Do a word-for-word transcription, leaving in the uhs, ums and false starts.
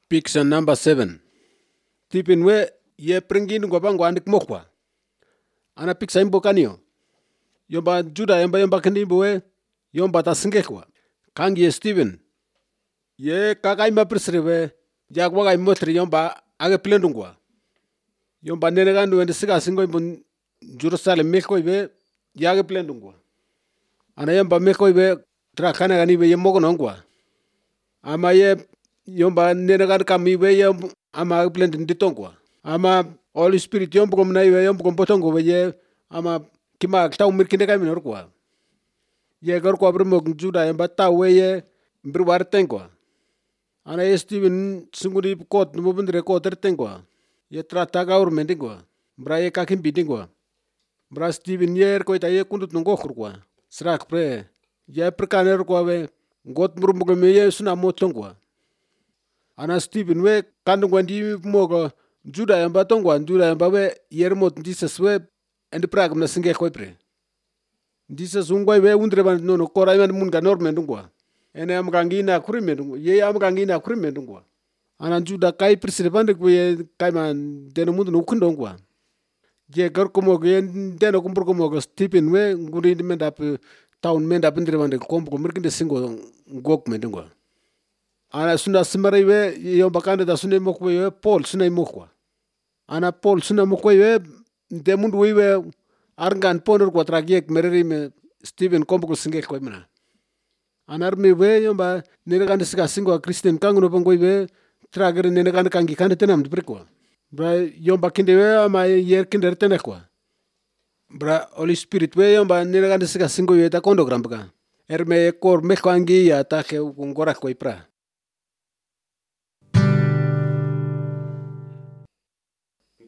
Picture number seven. Tipin we ye pringin gwa bangwa andik mokwa. Ana picture imbo kanio. Yomba Juda yomba yomba kanimbo we yomba tasingekwa. Kangi ye Stephen. Ye kakai ma prisri we jagwa kai motri yomba age plendungwa. Yomba nenegandu wende siga singo imbo Jerusalem meko ibe yage plendungwa. Ana yomba meko ibe trakana gani be yemogo nongwa. Ama ye yomba nenegan kami be ye ama plendin ditongwa. Ama Holy Spirit yomba komna ibe yomba kompotongo be ye ama kima tau mirkinde kami norkwa. Ye gorkwa brimo Juda yomba tau we ye mbirwar tengwa. Ana ye Stephen singuri kot mubundre kot tengwa. Ye trata gaur mendingwa. Bra ye kakim bidingwa. Bra Stephen yer ko ita ye kundut nongokhurkwa. Srak pre ye prekaner kwa we got murmugo me ye suna motongwa. Ana Stephen we kandungwa ndi mogo Juda yamba tongwa Juda yamba we yer mot Jesus we endi prag na singe ko pre. Jesus ungwa we undre ban no kora man munga norme ndungwa. Ene am gangina kurime ndungwa. Ye am gangina kurime ndungwa. Ana Juda kai prisire bande ko ye kai man deno mundu no kundongwa. Je gar ko mo ye deno kumbur ko mo Stephen we nguri menda pe town menda bindre bande kombo ko mirkinde singo ngok mendungwa. Ana suna simare we yomba kande da suna mokwe we Paul suna mokwa. Ana Paul suna mokwe we de mundu we arngan ponor kwa tragiek mereri me Stephen kombo ko singe ko mina. Anar me we yomba nenegan siga singo Christian kangu no bongo we tragere nenegan kangi kande tenam de prekwa. Bra yomba kinde we ama yer kinde tene kwa. Bra Holy Spirit we yomba nenegan siga singo we ta kondo grambka. Erme kor me kangi ya ta ke ngora ko ipra.